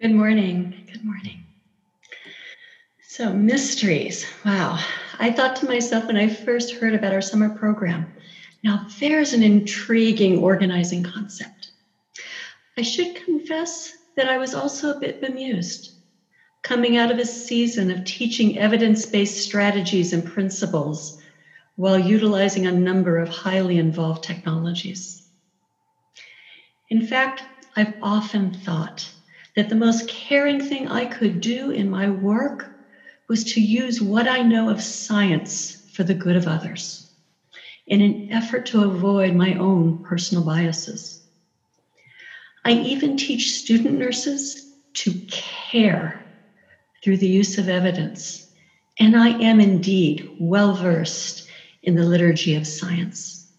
Good morning. Good morning. So, mysteries. Wow. I thought to myself when I first heard about our summer program, now there's an intriguing organizing concept. I should confess that I was also a bit bemused, coming out of a season of teaching evidence-based strategies and principles while utilizing a number of highly involved technologies. In fact, I've often thought that the most caring thing I could do in my work was to use what I know of science for the good of others, in an effort to avoid my own personal biases. I even teach student nurses to care through the use of evidence, and I am indeed well-versed in the liturgy of science.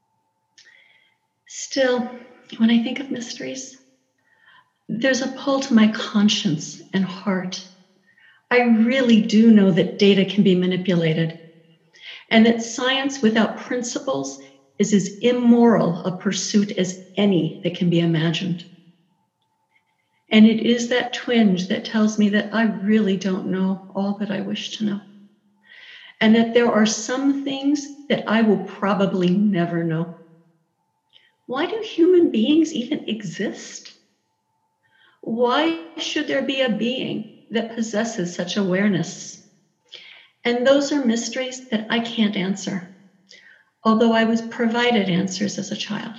Still, when I think of mysteries, there's a pull to my conscience and heart. I really do know that data can be manipulated, and that science without principles is as immoral a pursuit as any that can be imagined. And it is that twinge that tells me that I really don't know all that I wish to know, and that there are some things that I will probably never know. Why do human beings even exist? Why should there be a being that possesses such awareness? And those are mysteries that I can't answer, although I was provided answers as a child.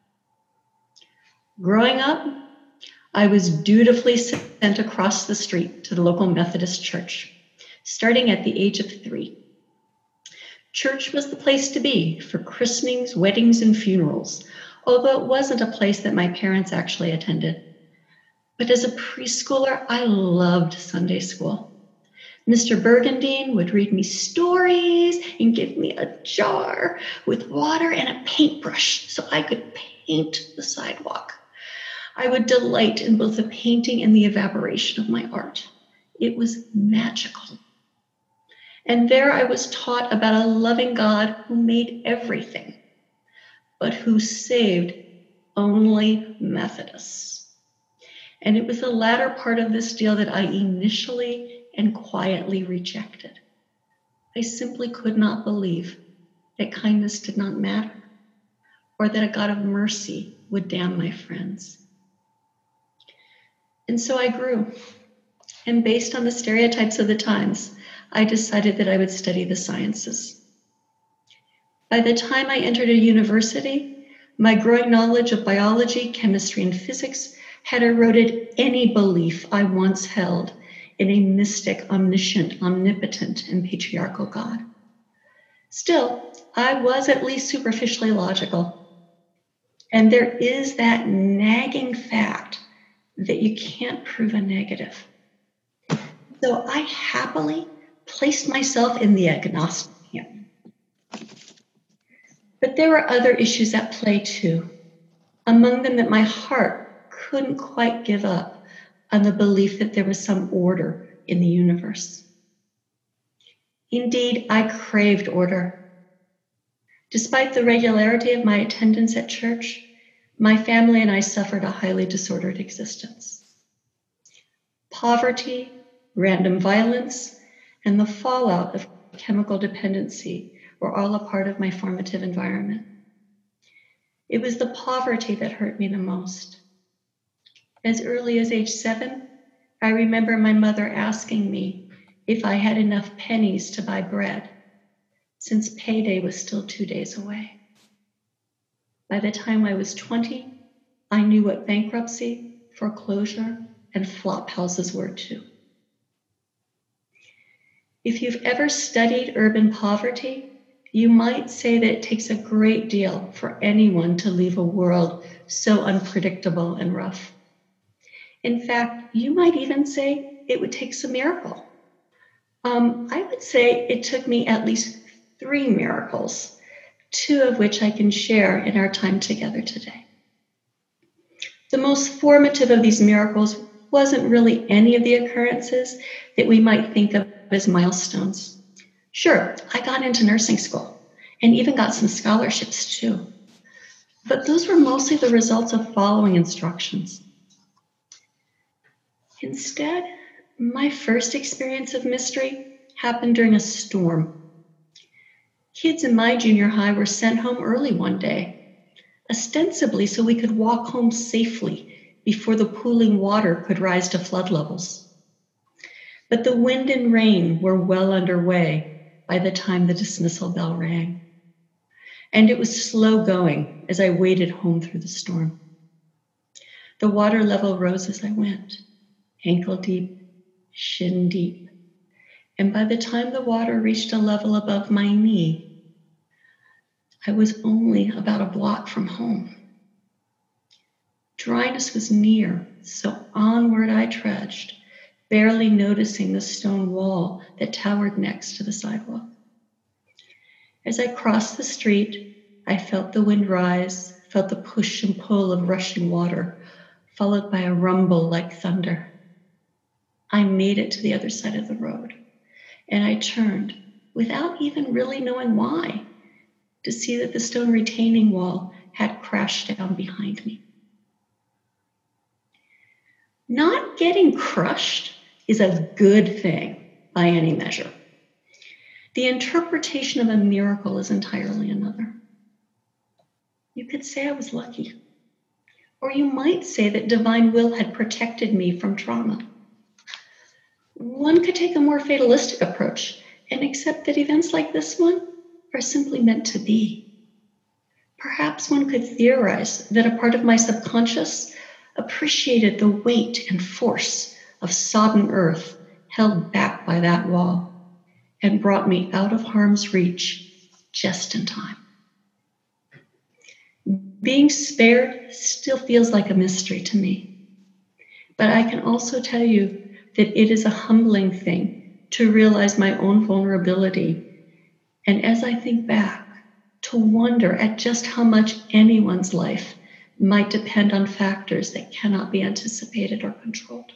Growing up, I was dutifully sent across the street to the local Methodist church, starting at the age of 3. Church was the place to be for christenings, weddings, and funerals, although it wasn't a place that my parents actually attended. But as a preschooler, I loved Sunday school. Mr. Burgundine would read me stories and give me a jar with water and a paintbrush so I could paint the sidewalk. I would delight in both the painting and the evaporation of my art. It was magical. And there I was taught about a loving God who made everything, but who saved only Methodists. And it was the latter part of this deal that I initially and quietly rejected. I simply could not believe that kindness did not matter, or that a God of mercy would damn my friends. And so I grew, and based on the stereotypes of the times, I decided that I would study the sciences. By the time I entered a university, my growing knowledge of biology, chemistry, and physics had eroded any belief I once held in a mystic, omniscient, omnipotent, and patriarchal God. Still, I was at least superficially logical. And there is that nagging fact that you can't prove a negative. So I happily placed myself in the agnostic camp. But there were other issues at play too, among them that my heart couldn't quite give up on the belief that there was some order in the universe. Indeed, I craved order. Despite the regularity of my attendance at church, my family and I suffered a highly disordered existence. Poverty, random violence, and the fallout of chemical dependency were all a part of my formative environment. It was the poverty that hurt me the most. As early as age 7, I remember my mother asking me if I had enough pennies to buy bread, since payday was still 2 days away. By the time I was 20, I knew what bankruptcy, foreclosure, and flop houses were too. If you've ever studied urban poverty, you might say that it takes a great deal for anyone to leave a world so unpredictable and rough. In fact, you might even say it would take some miracle. I would say it took me at least 3 miracles, 2 of which I can share in our time together today. The most formative of these miracles wasn't really any of the occurrences that we might think of as milestones. Sure, I got into nursing school and even got some scholarships too. But those were mostly the results of following instructions. Instead, my first experience of mystery happened during a storm. Kids in my junior high were sent home early one day, ostensibly so we could walk home safely before the pooling water could rise to flood levels. But the wind and rain were well underway by the time the dismissal bell rang. And it was slow going as I waded home through the storm. The water level rose as I went, ankle deep, shin deep. And by the time the water reached a level above my knee, I was only about a block from home. Dryness was near, so onward I trudged, barely noticing the stone wall that towered next to the sidewalk. As I crossed the street, I felt the wind rise, felt the push and pull of rushing water, followed by a rumble like thunder. I made it to the other side of the road, and I turned, without even really knowing why, to see that the stone retaining wall had crashed down behind me. Not getting crushed is a good thing by any measure. The interpretation of a miracle is entirely another. You could say I was lucky, or you might say that divine will had protected me from trauma. One could take a more fatalistic approach and accept that events like this one are simply meant to be. Perhaps one could theorize that a part of my subconscious appreciated the weight and force of sodden earth held back by that wall and brought me out of harm's reach just in time. Being spared still feels like a mystery to me, but I can also tell you that it is a humbling thing to realize my own vulnerability, and as I think back, to wonder at just how much anyone's life might depend on factors that cannot be anticipated or controlled.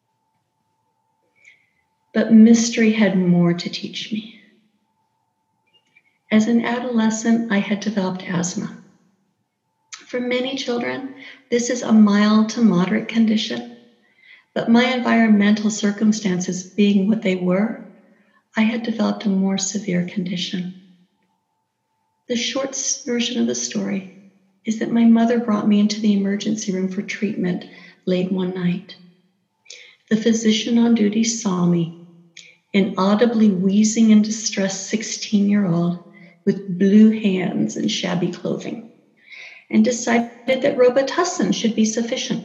But mystery had more to teach me. As an adolescent, I had developed asthma. For many children, this is a mild to moderate condition, but my environmental circumstances being what they were, I had developed a more severe condition. The short version of the story is that my mother brought me into the emergency room for treatment late one night. The physician on duty saw me, an audibly wheezing and distressed 16-year-old with blue hands and shabby clothing, and decided that Robitussin should be sufficient.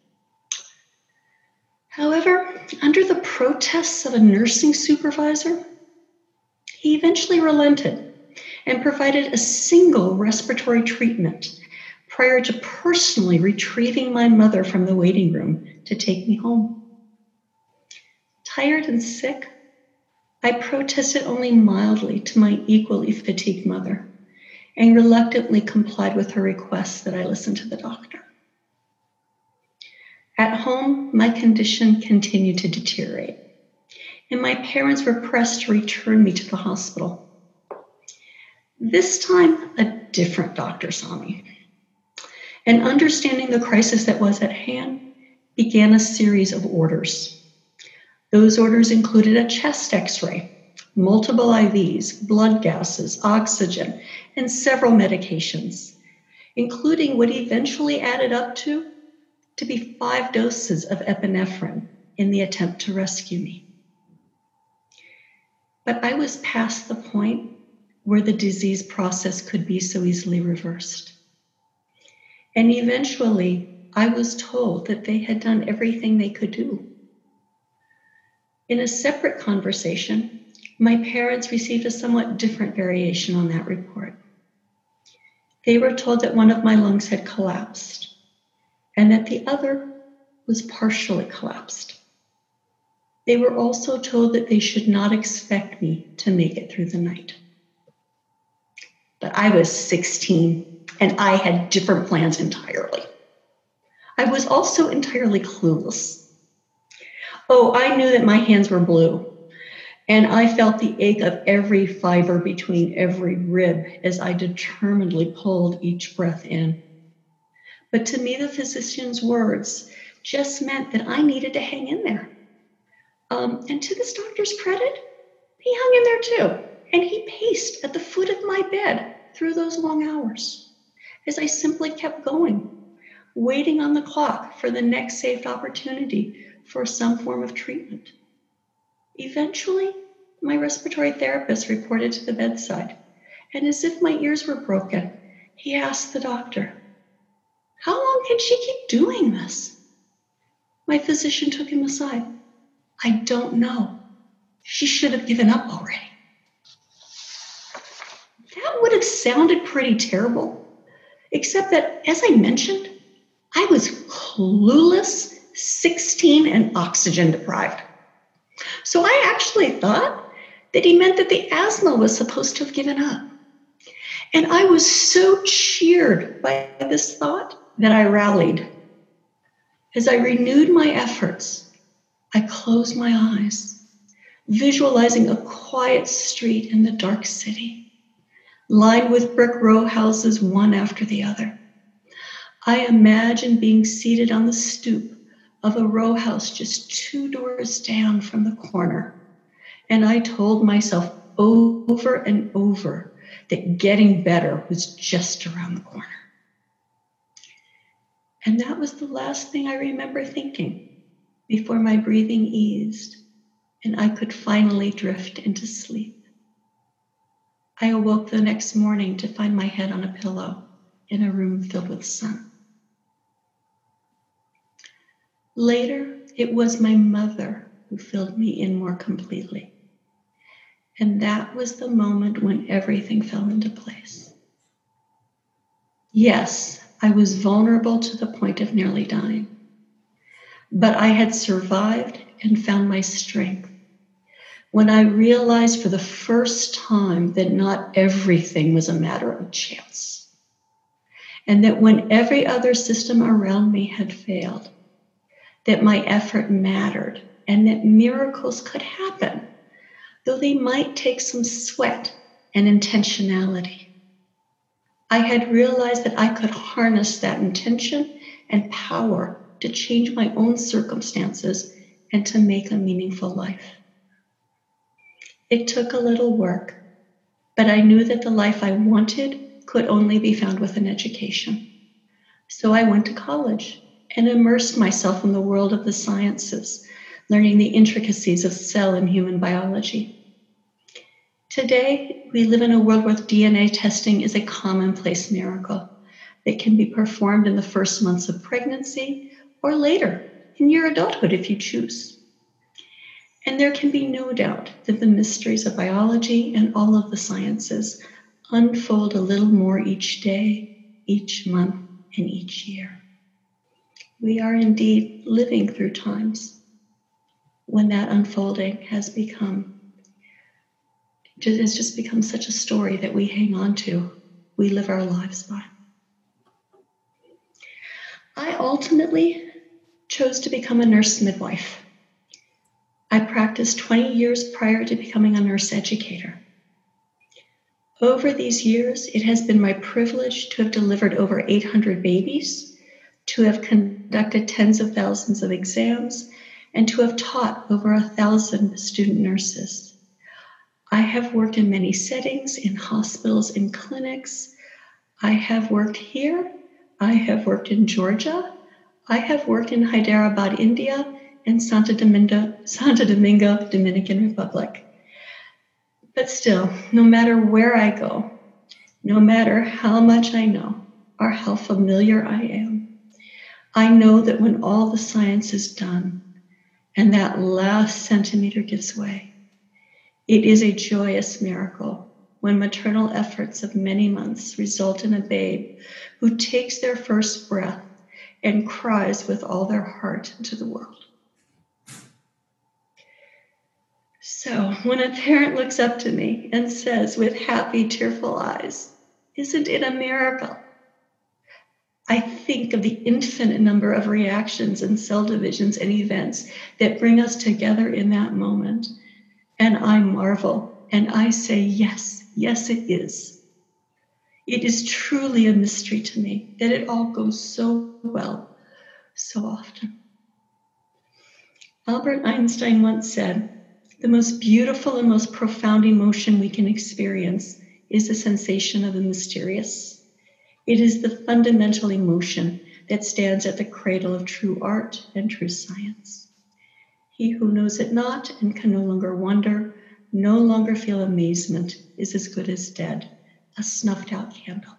However, under the protests of a nursing supervisor, he eventually relented and provided a single respiratory treatment prior to personally retrieving my mother from the waiting room to take me home. Tired and sick, I protested only mildly to my equally fatigued mother and reluctantly complied with her request that I listen to the doctor. At home, my condition continued to deteriorate, and my parents were pressed to return me to the hospital. This time, a different doctor saw me, and understanding the crisis that was at hand, began a series of orders. Those orders included a chest x-ray, multiple IVs, blood gases, oxygen, and several medications, including what eventually added up to be 5 doses of epinephrine in the attempt to rescue me. But I was past the point where the disease process could be so easily reversed. And eventually, I was told that they had done everything they could do. In a separate conversation, my parents received a somewhat different variation on that report. They were told that one of my lungs had collapsed and that the other was partially collapsed. They were also told that they should not expect me to make it through the night. But I was 16 and I had different plans entirely. I was also entirely clueless. Oh, I knew that my hands were blue, and I felt the ache of every fiber between every rib as I determinedly pulled each breath in. But to me, the physician's words just meant that I needed to hang in there. And to this doctor's credit, he hung in there too. And he paced at the foot of my bed through those long hours as I simply kept going, waiting on the clock for the next saved opportunity for some form of treatment. Eventually, my respiratory therapist reported to the bedside, and as if my ears were broken, he asked the doctor, "How long can she keep doing this?" My physician took him aside. "I don't know. She should have given up already." That would have sounded pretty terrible, except that, as I mentioned, I was clueless, 16, and oxygen deprived. So I actually thought that he meant that the asthma was supposed to have given up. And I was so cheered by this thought that I rallied. As I renewed my efforts, I closed my eyes, visualizing a quiet street in the dark city, lined with brick row houses one after the other. I imagined being seated on the stoop of a row house just 2 doors down from the corner. And I told myself over and over that getting better was just around the corner. And that was the last thing I remember thinking before my breathing eased and I could finally drift into sleep. I awoke the next morning to find my head on a pillow in a room filled with sun. Later, it was my mother who filled me in more completely. And that was the moment when everything fell into place. Yes, I was vulnerable to the point of nearly dying, but I had survived and found my strength when I realized for the first time that not everything was a matter of chance, and that when every other system around me had failed, that my effort mattered and that miracles could happen, though they might take some sweat and intentionality. I had realized that I could harness that intention and power to change my own circumstances and to make a meaningful life. It took a little work, but I knew that the life I wanted could only be found with an education. So I went to college and immersed myself in the world of the sciences, learning the intricacies of cell and human biology. Today, we live in a world where DNA testing is a commonplace miracle that can be performed in the first months of pregnancy or later in your adulthood if you choose. And there can be no doubt that the mysteries of biology and all of the sciences unfold a little more each day, each month, and each year. We are indeed living through times when that unfolding has just become such a story that we hang on to, we live our lives by. I ultimately chose to become a nurse midwife. I practiced 20 years prior to becoming a nurse educator. Over these years, it has been my privilege to have delivered over 800 babies, to have conducted tens of thousands of exams, and to have taught over 1,000 student nurses. I have worked in many settings, in hospitals, in clinics. I have worked here. I have worked in Georgia. I have worked in Hyderabad, India, and Santo Domingo, Dominican Republic. But still, no matter where I go, no matter how much I know or how familiar I am, I know that when all the science is done and that last centimeter gives way, it is a joyous miracle when maternal efforts of many months result in a babe who takes their first breath and cries with all their heart into the world. So when a parent looks up to me and says with happy, tearful eyes, "Isn't it a miracle?" I think of the infinite number of reactions and cell divisions and events that bring us together in that moment. And I marvel and I say, yes, yes, it is. It is truly a mystery to me that it all goes so well, so often. Albert Einstein once said, "The most beautiful and most profound emotion we can experience is the sensation of the mysterious. It is the fundamental emotion that stands at the cradle of true art and true science. He who knows it not and can no longer wonder, no longer feel amazement, is as good as dead, a snuffed out candle."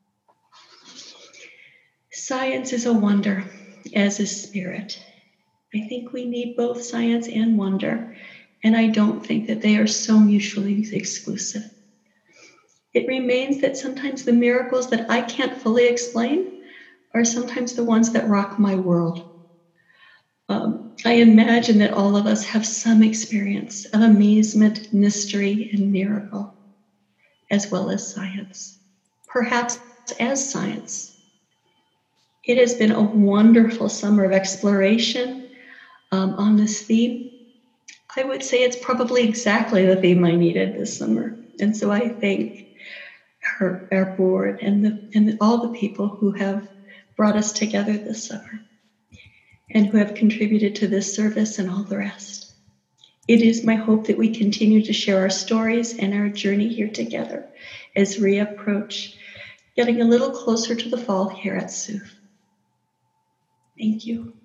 Science is a wonder, as is spirit. I think we need both science and wonder, and I don't think that they are so mutually exclusive. It remains that sometimes the miracles that I can't fully explain are sometimes the ones that rock my world. I imagine that all of us have some experience of amazement, mystery, and miracle, as well as science, perhaps as science. It has been a wonderful summer of exploration on this theme. I would say it's probably exactly the theme I needed this summer. And so I thank our board and all the people who have brought us together this summer and who have contributed to this service and all the rest. It is my hope that we continue to share our stories and our journey here together as we approach getting a little closer to the fall here at SUF. Thank you.